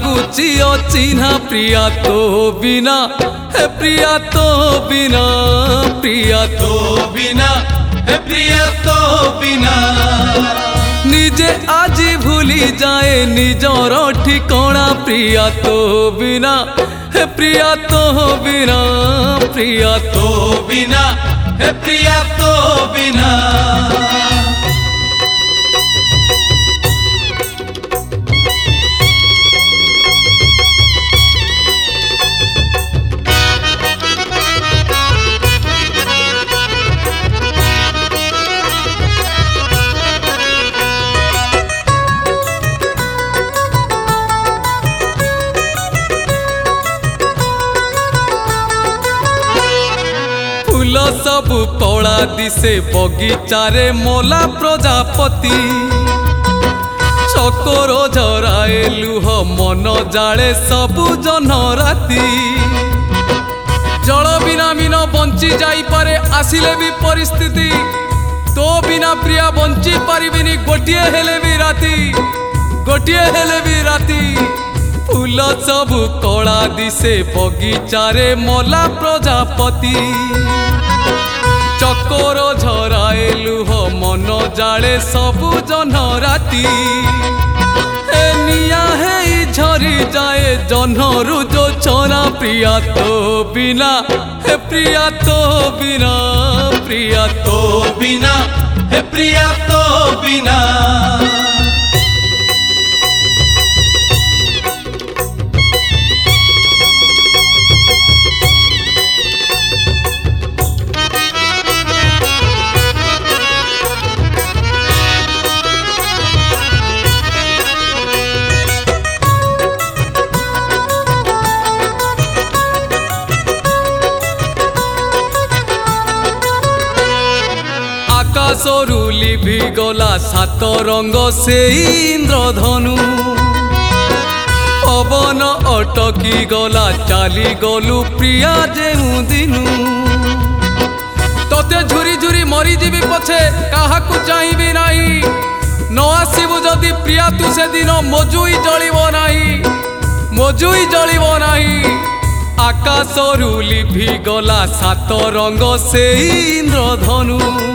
लाଗୁଛି ଅଚିହ୍ନା ପ୍ରିୟା ତୋ ବିନା हे प्रिया तो बिना प्रिया तो बिना हे प्रिया तो बिना निजे आज भूली जाए निजर ठिकाना प्रिया तो बिना हे प्रिया तो बिना प्रिया तो बिना हे प्रिया तो बिना फूल सबु कला दिसे बगीचारे मोला प्रजापति चकोर झराए लुह मन जाले सबु जन राति जल बिना मीन बंची जाई पारे आसिले भी परिस्थिति तो बिना प्रिया बंची पारिबिनी गोटिए हेले भी राति गोटिए हेले भी राति फूल सबु कला दिसे बगीचारे मोला प्रजापति चकोर झराए लुह मन जाले सबु जन राति निया है झरी जाए जन्हरु जो छोरा प्रिया तो बिना हे प्रिया तो बिना प्रिया तो बिना हे प्रिया तो बिना आकाशरू लिभि गला सात रंग से इंद्रधनु पवन अटकी गला चाली गलु प्रिया जेउ दिनु तोते झुरी झुरी मरी जीवी पछे काहाकू चाहिबी नाही न आसीबु जदि प्रिया तू से दिन मोजुई जलिबो नाही मोजुई जलिबो नाही आकाशरू लिभि गला सात रंग से इंद्रधनु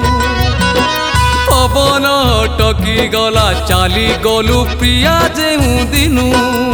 पवन अटकी गला चाली गलु प्रिया जेउ दिनु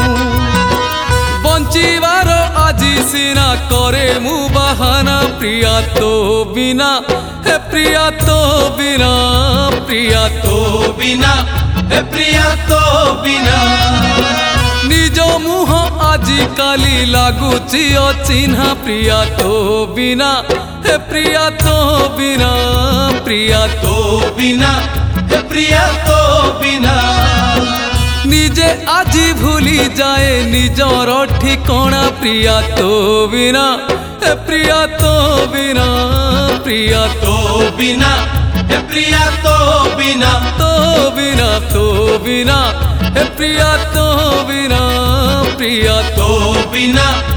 बंचीबार आजी सिना करे मु बहाना प्रिया तो बिना हे प्रिया तो बिना प्रिया तो बिना हे प्रिया तो बिना निज मुह आजी काली लागुची अचिन्हा प्रिया तो बिना हे प्रिया तो बिना प्रिया तो बिना हे प्रिया तो बिना निजे आजी भूली जाए निजर ठिकाना प्रिया तो बिना हे प्रिया तो बिना प्रिया तो बिना हे प्रिया तो बिना तो बिना तो बिना हे प्रिया तो बिना प्रिया तो बिना